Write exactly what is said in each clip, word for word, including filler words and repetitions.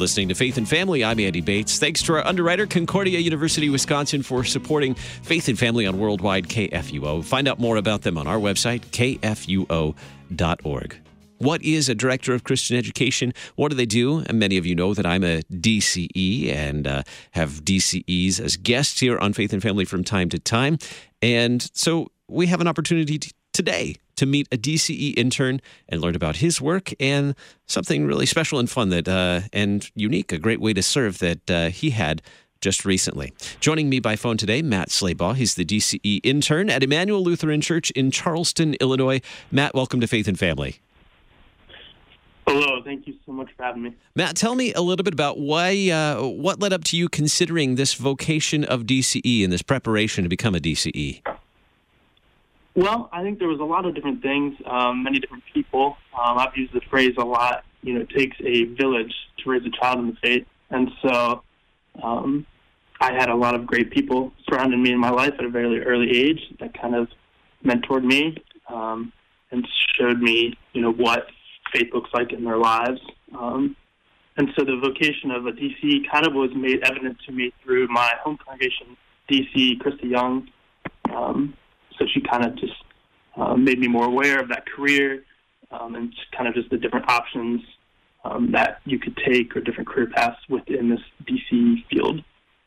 listening to Faith and Family. I'm Andy Bates. Thanks to our underwriter, Concordia University, Wisconsin, for supporting Faith and Family on Worldwide K F U O. Find out more about them on our website, k f u o dot org. What is a Director of Christian Education? What do they do? And many of you know that I'm a D C E and uh, have D C Es as guests here on Faith and Family from time to time. And so we have an opportunity t- today to meet a D C E intern and learn about his work and something really special and fun that uh, and unique, a great way to serve that uh, he had just recently. Joining me by phone today, Matt Slaybaugh. He's the D C E intern at Emmanuel Lutheran Church in Charleston, Illinois. Matt, welcome to Faith and Family. Hello, thank you so much for having me. Matt, tell me a little bit about why, uh, what led up to you considering this vocation of D C E and this preparation to become a D C E? Well, I think there was a lot of different things, um, many different people. Um, I've used the phrase a lot, you know, it takes a village to raise a child in the faith. And so um, I had a lot of great people surrounding me in my life at a very early age that kind of mentored me um, and showed me, you know, what faith looks like in their lives. Um, and so the vocation of a D C E kind of was made evident to me through my home congregation, D C E, Krista Young. Um, so she kind of just uh, made me more aware of that career um, and just kind of just the different options um, that you could take or different career paths within this D C E field.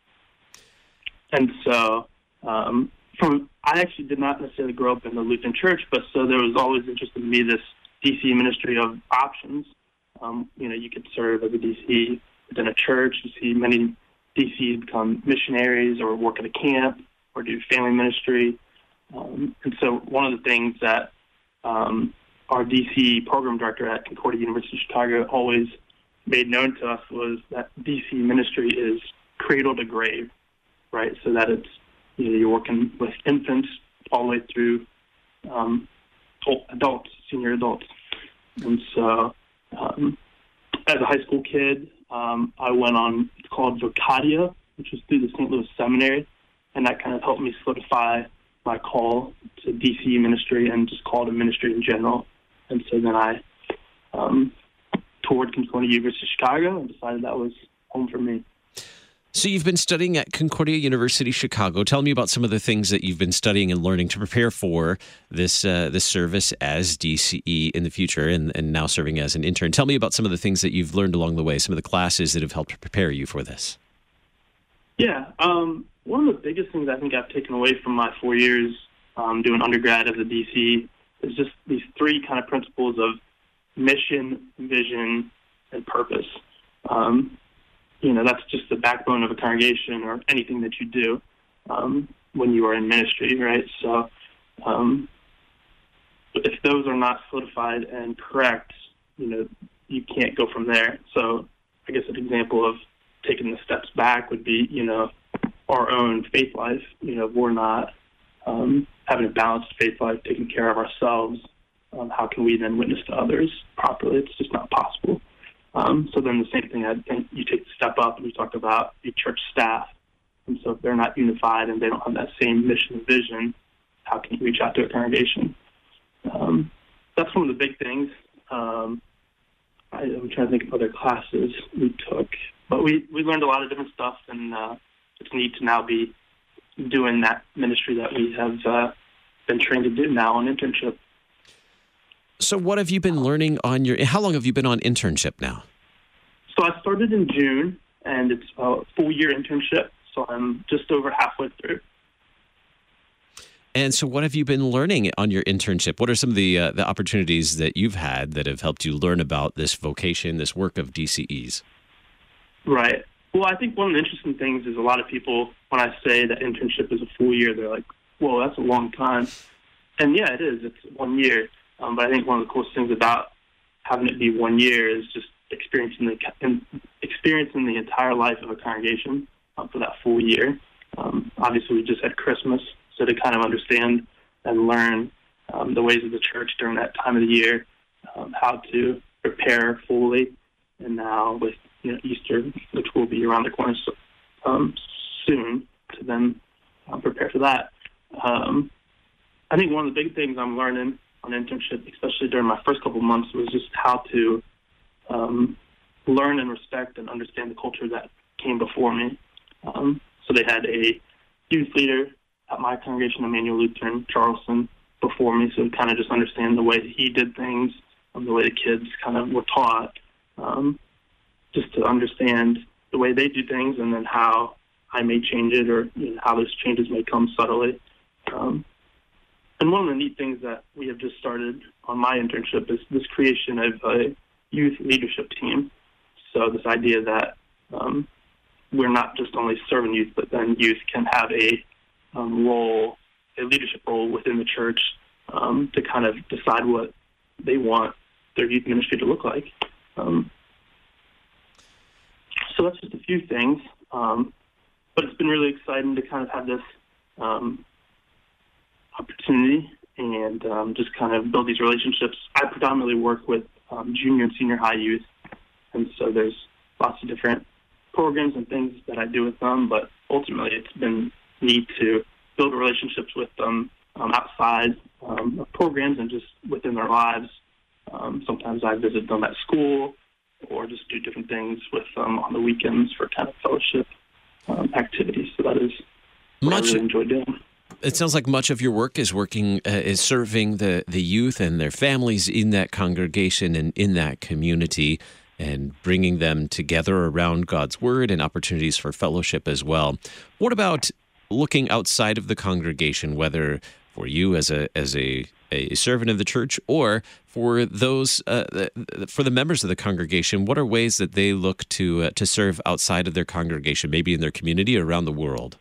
And so um, from I actually did not necessarily grow up in the Lutheran Church, but so there was always interested in me this D C E ministry of options. Um, you know, you could serve as a D C E within a church. You see many D C Es become missionaries or work at a camp or do family ministry. Um, and so one of the things that um, our D C E program director at Concordia University of Chicago always made known to us was that D C E ministry is cradle to grave, right? So that it's, you know, you're working with infants all the way through um, adults, senior adults. And so um, as a high school kid, um, I went on, it's called Vocadia, which was through the Saint Louis Seminary, and that kind of helped me solidify my call to D C E ministry and just call to ministry in general. And so then I um, toured Concordia University of Chicago and decided that was home for me. So you've been studying at Concordia University Chicago. Tell me about some of the things that you've been studying and learning to prepare for this uh, this service as D C E in the future and, and now serving as an intern. Tell me about some of the things that you've learned along the way, some of the classes that have helped prepare you for this. Yeah, um, one of the biggest things I think I've taken away from my four years um, doing undergrad as a D C E is just these three kind of principles of mission, vision, and purpose. Um You know, that's just the backbone of a congregation or anything that you do um, when you are in ministry, right? So um, if those are not solidified and correct, you know, you can't go from there. So I guess an example of taking the steps back would be, you know, our own faith life. You know, we're not um, having a balanced faith life, taking care of ourselves. Um, how can we then witness to others properly? It's just not possible. Um, so then the same thing, I think you take the step up and you talk about your church staff. And so if they're not unified and they don't have that same mission and vision, how can you reach out to a congregation? Um, that's one of the big things. Um, I, I'm trying to think of other classes we took. But we, we learned a lot of different stuff, and uh, it's neat to now be doing that ministry that we have uh, been trained to do now on internship. So what have you been learning on your, how long have you been on internship now? So I started in June, and it's a full-year internship, so I'm just over halfway through. And so what have you been learning on your internship? What are some of the uh, the opportunities that you've had that have helped you learn about this vocation, this work of D C Es? Right. Well, I think one of the interesting things is a lot of people, when I say that internship is a full year, they're like, whoa, that's a long time. And yeah, it is. It's one year. Um, but I think one of the coolest things about having it be one year is just experiencing the experiencing the entire life of a congregation um, for that full year. Um, obviously, we just had Christmas, so to kind of understand and learn um, the ways of the church during that time of the year, um, how to prepare fully, and now with you know Easter, which will be around the corner so, um, soon, to then um, prepare for that. Um, I think one of the big things I'm learning on internship, especially during my first couple of months, was just how to um, learn and respect and understand the culture that came before me. Um, so they had a youth leader at my congregation, Emmanuel Lutheran Charleston, before me, so kind of just understand the way that he did things, um, the way the kids kind of were taught, um, just to understand the way they do things and then how I may change it, or you know, how those changes may come subtly. Um, and one of the neat things that we have just started on my internship is this creation of a youth leadership team. So this idea that um, we're not just only serving youth, but then youth can have a um, role, a leadership role within the church um, to kind of decide what they want their youth ministry to look like. Um, so that's just a few things. Um, but it's been really exciting to kind of have this um, opportunity and um, just kind of build these relationships. I predominantly work with um, junior and senior high youth, and so there's lots of different programs and things that I do with them, but ultimately it's been neat to build relationships with them um, outside um, of programs and just within their lives. Um, sometimes I visit them at school or just do different things with them on the weekends for kind of fellowship um, activities. So that is what Much, I really enjoy doing. It sounds like much of your work is working, uh, is serving the, the youth and their families in that congregation and in that community, and bringing them together around God's Word and opportunities for fellowship as well. What about looking outside of the congregation, whether for you as a as a, a servant of the church or for those uh, for the members of the congregation? What are ways that they look to uh, to serve outside of their congregation, maybe in their community or around the world?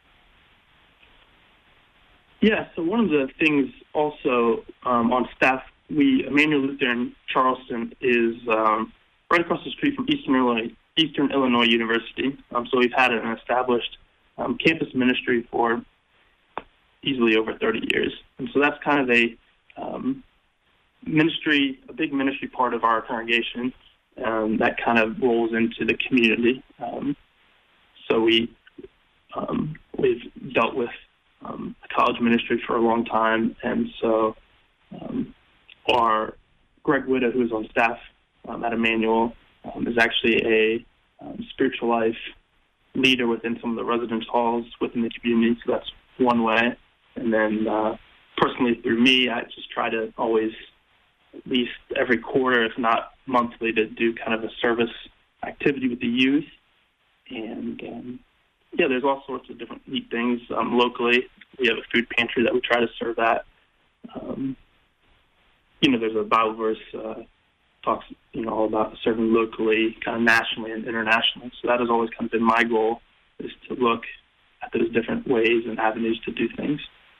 Yeah, so one of the things also um, on staff, we Emmanuel Lutheran Charleston is um, right across the street from Eastern Illinois, Eastern Illinois University. Um, so we've had an established um, campus ministry for easily over thirty years. And so that's kind of a um, ministry, a big ministry part of our congregation um, that kind of rolls into the community. Um, so we, um, we've dealt with um, college ministry for a long time. And so um, our Greg Witta, who is on staff Um, at Emmanuel, um, is actually a um, spiritual life leader within some of the residence halls within the community, so that's one way. And then uh, personally through me, I just try to always, at least every quarter, if not monthly, to do kind of a service activity with the youth. And um, yeah, there's all sorts of different neat things. Um, locally, we have a food pantry that we try to serve at. Um, you know, there's a Bible verse uh, talks, you know, all about serving locally, kind of nationally and internationally. So that has always kind of been my goal, is to look at those different ways and avenues to do things.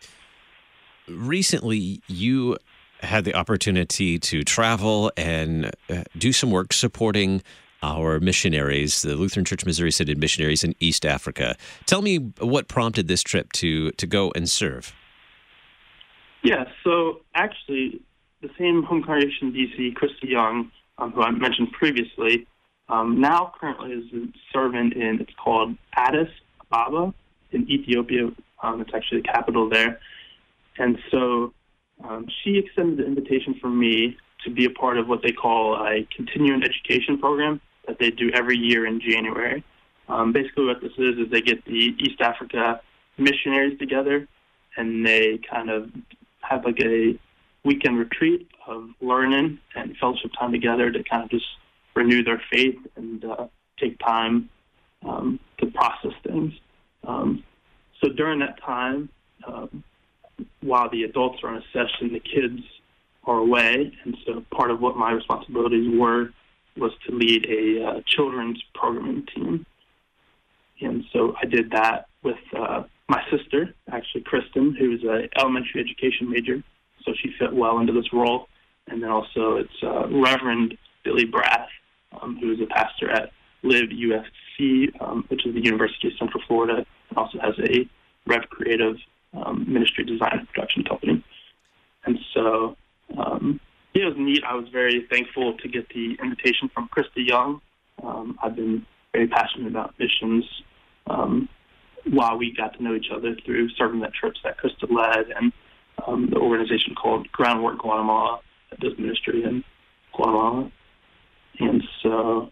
Recently, you had the opportunity to travel and uh, do some work supporting our missionaries, the Lutheran Church Missouri Synod missionaries in East Africa. Tell me what prompted this trip to, to go and serve. Yeah, so actually, the same home congregation in D C, Christy Young, um, who I mentioned previously, um, now currently is a servant in, it's called Addis Ababa in Ethiopia. Um, it's actually the capital there. And so um, she extended the invitation for me to be a part of what they call a continuing education program that they do every year in January. Um, basically what this is, is they get the East Africa missionaries together, and they kind of have like a weekend retreat of learning and fellowship time together to kind of just renew their faith and uh, take time um, to process things. Um, so during that time, um, while the adults are in a session, the kids are away. And so part of what my responsibilities were was to lead a uh, children's programming team. And so I did that with uh, my sister, actually, Kristen, who is an elementary education major. So she fit well into this role. And then also it's uh, Reverend Billy Brath, um, who is a pastor at Live U F C, um, which is the University of Central Florida, and also has a Rev Creative um, ministry design and production company. And so, um, yeah, it was neat. I was very thankful to get the invitation from Krista Young. Um, I've been very passionate about missions um, while we got to know each other through serving at church that Krista led, and um, the organization called Groundwork Guatemala that does ministry in Guatemala. And so,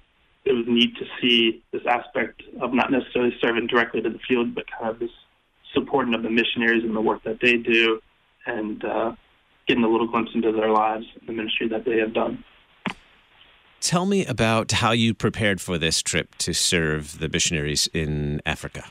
it was neat to see this aspect of not necessarily serving directly to the field, but kind of this supporting of the missionaries and the work that they do, and uh, getting a little glimpse into their lives and the ministry that they have done. Tell me about how you prepared for this trip to serve the missionaries in Africa.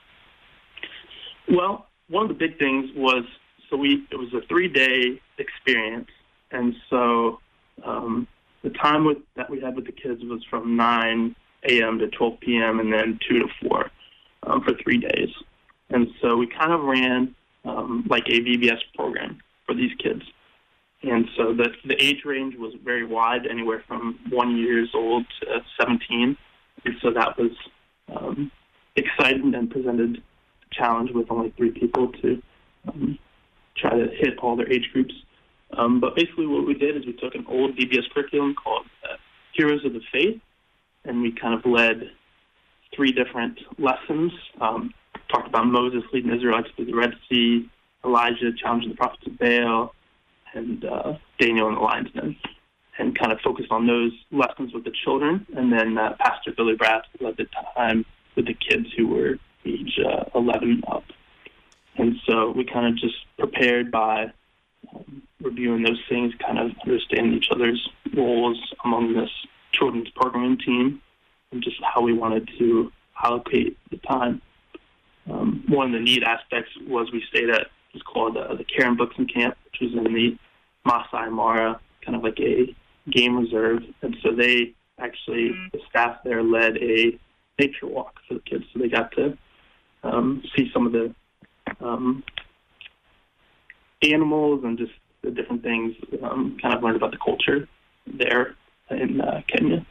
Well, one of the big things was, so we it was a three-day experience, and so um, the time with, that we had with the kids was from nine a.m. to twelve p.m. and then two to four um, for three days. And so we kind of ran um, like a V B S program for these kids. And so the the age range was very wide, anywhere from one years old to seventeen. And so that was um, exciting and presented a challenge with only three people to um, try to hit all their age groups. Um, but basically what we did is we took an old V B S curriculum called uh, Heroes of the Faith, and we kind of led three different lessons. Um, talked about Moses leading Israelites through the Red Sea, Elijah challenging the prophets of Baal, and uh, Daniel and the lion's den, and kind of focused on those lessons with the children. And then uh, Pastor Billy Bratt led the time with the kids who were age uh, eleven up. And so we kind of just prepared by um, reviewing those things, kind of understanding each other's roles among this children's programming team, and just how we wanted to allocate the time. Um, one of the neat aspects was we stayed at, it was called uh, the Karen Buxton Camp, which was in the Masai Mara, kind of like a game reserve. And so they actually, the staff there led a nature walk for the kids. So they got to um, see some of the um, animals and just the different things, um, kind of learned about the culture there in uh, Kenya.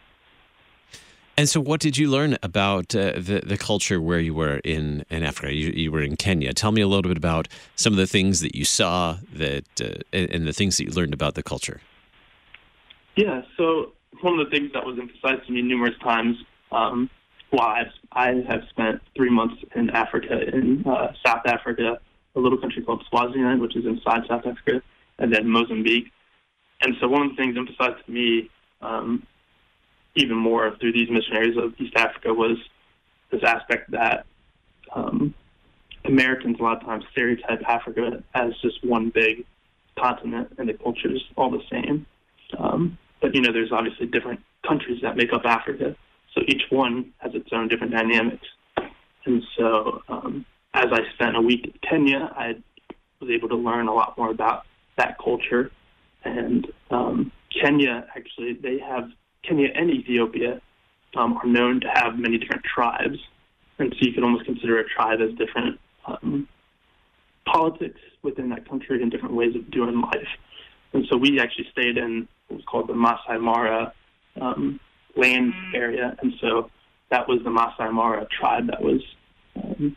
And so what did you learn about uh, the, the culture where you were in, in Africa? You, you were in Kenya. Tell me a little bit about some of the things that you saw that uh, and, and the things that you learned about the culture. Yeah, so one of the things that was emphasized to me numerous times, um, while I've, I have spent three months in Africa, in uh, South Africa, a little country called Swaziland, which is inside South Africa, and then Mozambique. And so one of the things emphasized to me um, even more through these missionaries of East Africa was this aspect that um, Americans a lot of times stereotype Africa as just one big continent and the culture is all the same. Um, but, you know, there's obviously different countries that make up Africa, so each one has its own different dynamics. And so um, as I spent a week in Kenya, I was able to learn a lot more about that culture. And um, Kenya, actually, they have Kenya and Ethiopia um, are known to have many different tribes, and so you could almost consider a tribe as different um, politics within that country and different ways of doing life. And so we actually stayed in what was called the Masai Mara um, land area, and so that was the Masai Mara tribe that was um,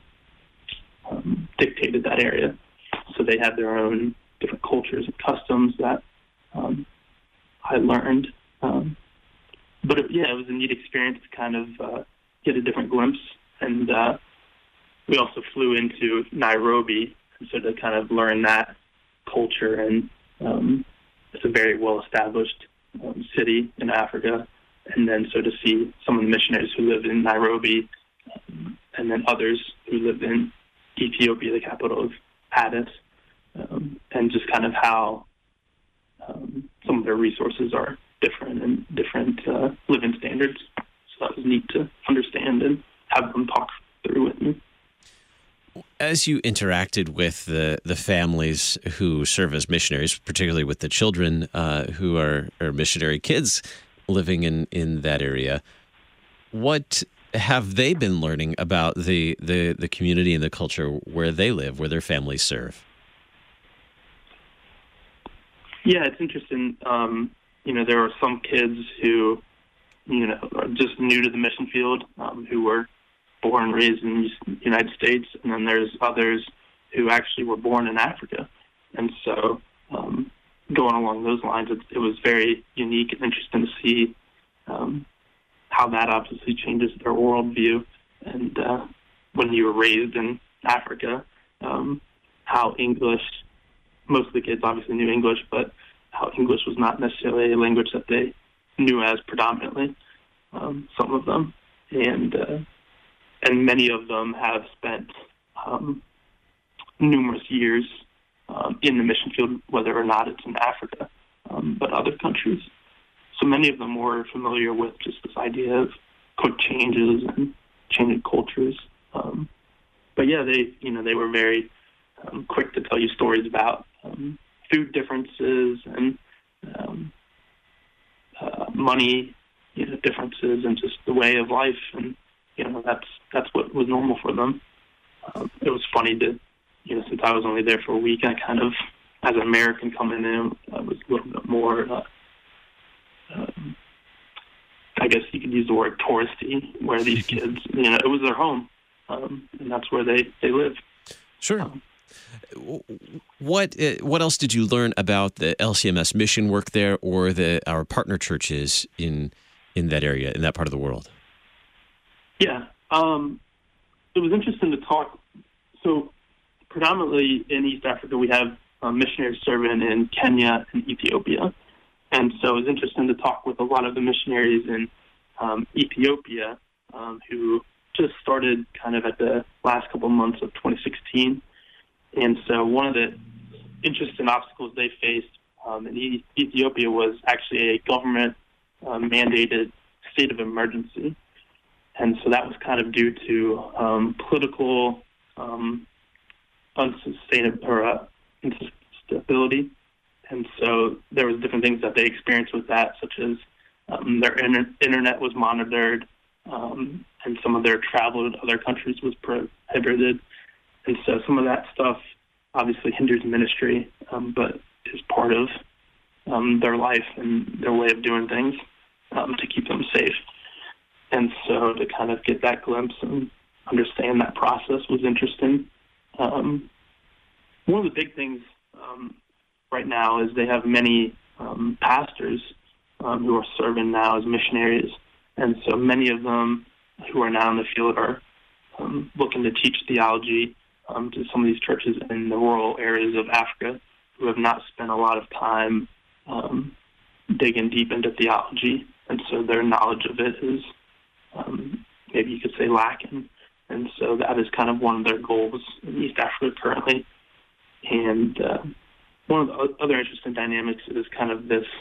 um, dictated that area. So they had their own different cultures and customs that um, I learned. Um, but it, yeah, it was a neat experience to kind of uh, get a different glimpse. And uh, we also flew into Nairobi, and so to kind of learn that culture. And um, it's a very well-established um, city in Africa. And then so to see some of the missionaries who lived in Nairobi, um, and then others who lived in Ethiopia, the capital of Addis, um, and just kind of how um, some of their resources are different and different uh, living standards. So that was neat to understand and have them talk through with me. As you interacted with the, the families who serve as missionaries, particularly with the children uh, who are, are missionary kids living in, in that area, what have they been learning about the, the, the community and the culture where they live, where their families serve? Yeah, it's interesting. Um, you know, there are some kids who, you know, are just new to the mission field, um, who were born and raised in the United States, and then there's others who actually were born in Africa. And so um, going along those lines, it, it was very unique and interesting to see um, how that obviously changes their worldview. And uh, when you were raised in Africa, um, how English, most of the kids obviously knew English, but how English was not necessarily a language that they knew as predominantly. um, some of them, and uh, and many of them have spent um, numerous years um, in the mission field, whether or not it's in Africa, um, but other countries. So many of them were familiar with just this idea of quick changes and changing cultures. Um, but yeah, they you know they were very um, quick to tell you stories about um, food differences and um, uh, money you know, differences and just the way of life, and you know that's that's what was normal for them. Um, it was funny to you know since I was only there for a week, I kind of as an American coming in, I was a little bit more. Uh, um, I guess you could use the word touristy, where these kids, you know, it was their home, um, and that's where they, they live. Sure. Um, what uh, what else did you learn about the L C M S mission work there, or the our partner churches in in that area, in that part of the world? Yeah, um, it was interesting to talk. So, predominantly in East Africa, we have uh, missionaries serving in Kenya and Ethiopia. And so it was interesting to talk with a lot of the missionaries in um, Ethiopia um, who just started kind of at the last couple of months of twenty sixteen. And so one of the interesting obstacles they faced um, in e- Ethiopia was actually a government-mandated uh, state of emergency. And so that was kind of due to um, political um, unsustainable or uh, instability. And so there was different things that they experienced with that, such as um, their inter- internet was monitored, um, and some of their travel to other countries was prohibited. And so some of that stuff obviously hinders ministry, um, but is part of um, their life and their way of doing things um, to keep them safe. And so to kind of get that glimpse and understand that process was interesting. Um, one of the big things um, right now is they have many um, pastors um, who are serving now as missionaries. And so many of them who are now in the field are um, looking to teach theology um, to some of these churches in the rural areas of Africa who have not spent a lot of time um, digging deep into theology. And so their knowledge of it is, um, maybe you could say, lacking. And so that is kind of one of their goals in East Africa currently. And uh, one of the other interesting dynamics is kind of this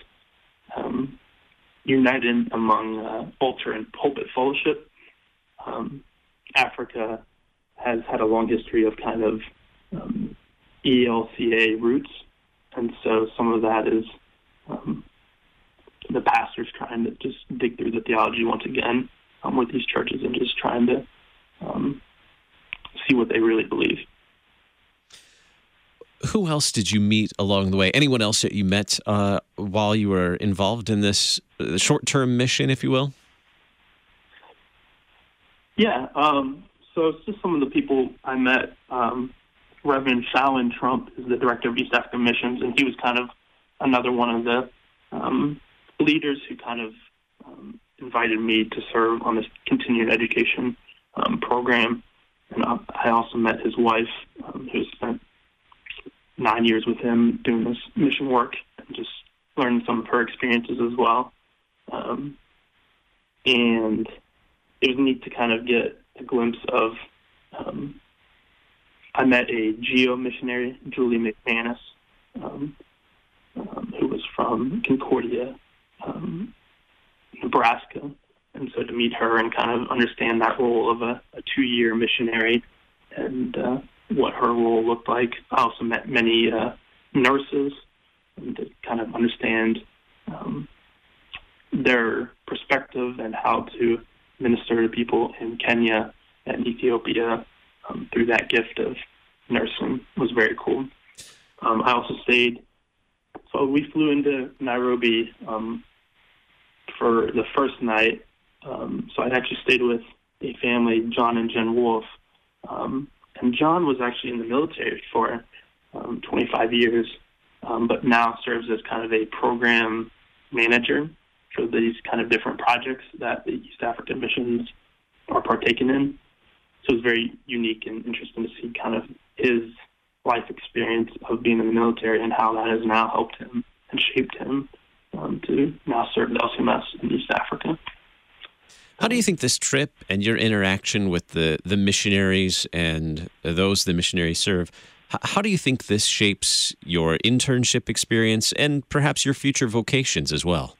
um, united among uh, altar and pulpit fellowship. Um, Africa has had a long history of kind of um, E L C A roots, and so some of that is um, the pastors trying to just dig through the theology once again um, with these churches and just trying to um, see what they really believe. Who else did you meet along the way? Anyone else that you met uh, while you were involved in this uh, short-term mission, if you will? Yeah, um, so it's just some of the people I met. Um, Reverend Fallon Trump is the director of East African Missions, and he was kind of another one of the um, leaders who kind of um, invited me to serve on this continuing education um, program. And I, I also met his wife, um, who spent nine years with him doing this mission work and just learning some of her experiences as well. Um, and it was neat to kind of get a glimpse of, um, I met a geo missionary, Julie McManus, um, um, who was from Concordia, um, Nebraska. And so to meet her and kind of understand that role of a, a two-year missionary and uh, what her role looked like. I also met many uh, nurses and to kind of understand um, their perspective and how to minister to people in Kenya and Ethiopia um, through that gift of nursing was very cool. Um, I also stayed, so we flew into Nairobi um, for the first night. Um, so I actually stayed with a family, John and Jen Wolf. Um, and John was actually in the military for um, twenty-five years, um, but now serves as kind of a program manager for these kind of different projects that the East African missions are partaking in. So it's very unique and interesting to see kind of his life experience of being in the military and how that has now helped him and shaped him um, to now serve the L C M S in East Africa. How do you think this trip and your interaction with the, the missionaries and those the missionaries serve, h- how do you think this shapes your internship experience and perhaps your future vocations as well?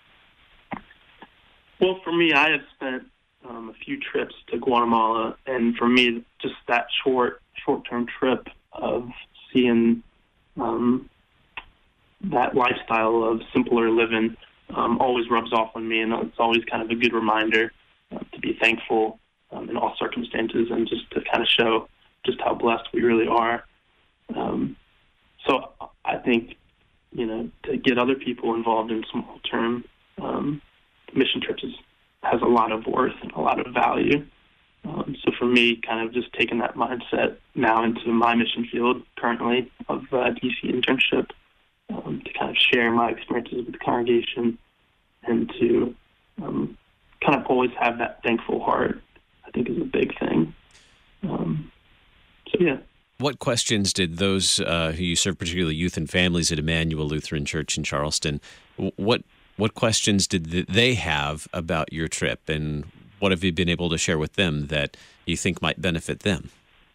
Well, for me, I have spent um, a few trips to Guatemala, and for me, just that short, short-term trip of seeing um, that lifestyle of simpler living um, always rubs off on me, and it's always kind of a good reminder uh, to be thankful um, in all circumstances, and just to kind of show just how blessed we really are. Um, so I think, you know, to get other people involved in small-term um, mission trips is, has a lot of worth and a lot of value. Um, so for me, kind of just taking that mindset now into my mission field currently of uh, D C internship, um, to kind of share my experiences with the congregation and to um, kind of always have that thankful heart, I think is a big thing. Um, so, yeah. What questions did those uh, who you serve, particularly youth and families at Emmanuel Lutheran Church in Charleston, what what questions did they have about your trip, and what have you been able to share with them that you think might benefit them?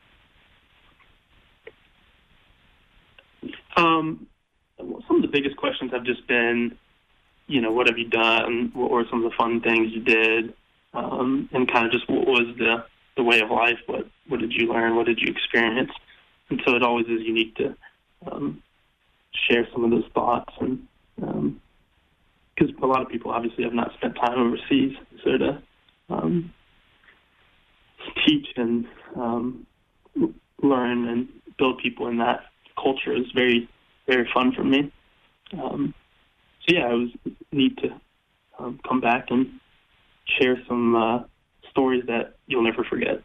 Um, some of the biggest questions have just been, you know, what have you done? What were some of the fun things you did? Um, and kind of just what was the, the way of life? What what did you learn? What did you experience? And so it always is unique to um, share some of those thoughts, and because um, a lot of people obviously have not spent time overseas, so to um, teach and um, learn and build people in that culture is very, very fun for me. Um, so yeah, it was neat to um, come back and share some uh, stories that you'll never forget.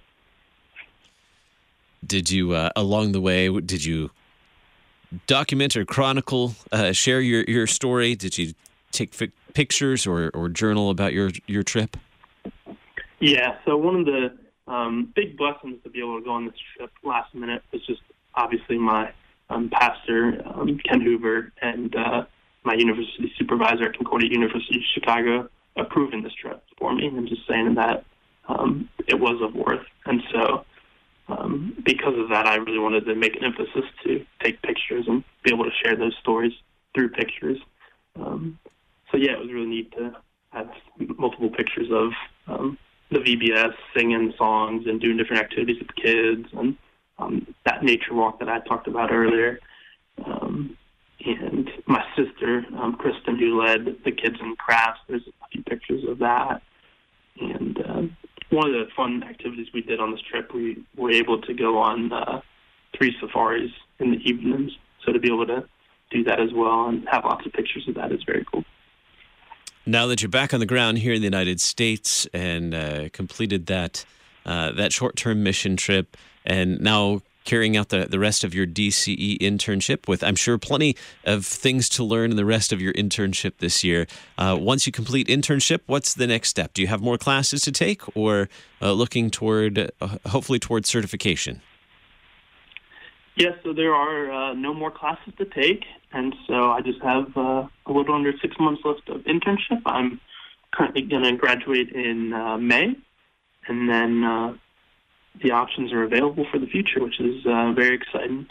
Did you, uh, along the way, did you document or chronicle, uh, share your, your story? Did you take fi- pictures or, or journal about your, your trip? Yeah, so one of the um, big blessings to be able to go on this trip last minute was just obviously my um, pastor, um, Ken Hoover, and uh, my university supervisor at Concordia University Chicago approving this trip for me and just saying that um, it was of worth. And so um, because of that, I really wanted to make an emphasis to take pictures and be able to share those stories through pictures. Um, so yeah, it was really neat to have multiple pictures of um, the V B S singing songs and doing different activities with kids, and um, that nature walk that I talked about earlier. Um, and my sister, um, Kristen, who led the kids in crafts, there's a few pictures of that. And uh, one of the fun activities we did on this trip, we were able to go on uh, three safaris in the evenings. So to be able to do that as well and have lots of pictures of that is very cool. Now that you're back on the ground here in the United States and uh, completed that uh, that short-term mission trip, and now carrying out the, the rest of your D C E internship with, I'm sure, plenty of things to learn in the rest of your internship this year. Uh, once you complete internship, what's the next step? Do you have more classes to take, or uh, looking toward, uh, hopefully toward certification? Yes, yeah, so there are uh, no more classes to take, and so I just have uh, a little under six months left of internship. I'm currently going to graduate in uh, May, and then uh, the options are available for the future, which is uh, very exciting.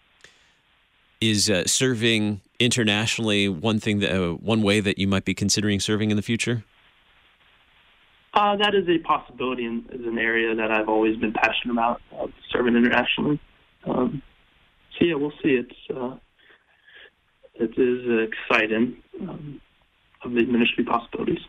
Is uh, serving internationally one thing that uh, one way that you might be considering serving in the future? Uh, that is a possibility, and is an area that I've always been passionate about, uh, serving internationally. Um, so yeah, we'll see. It's uh, it is uh, exciting um, of the ministry possibilities.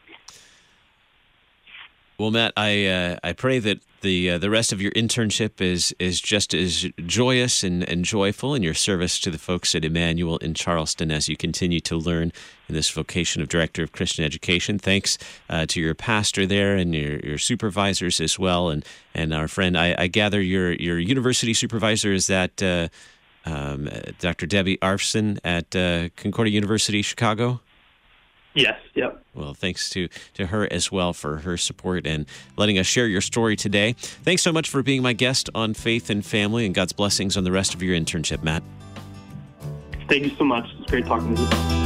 Well, Matt, I uh, I pray that the uh, the rest of your internship is is just as joyous and, and joyful in your service to the folks at Emmanuel in Charleston as you continue to learn in this vocation of Director of Christian Education. Thanks uh, to your pastor there and your, your supervisors as well, and and our friend. I, I gather your your university supervisor is that uh, um, Doctor Debbie Arfson at uh, Concordia University, Chicago. Yes, yep. Well, thanks to, to her as well for her support and letting us share your story today. Thanks so much for being my guest on Faith and Family, and God's blessings on the rest of your internship, Matt. Thank you so much. It's great talking to you.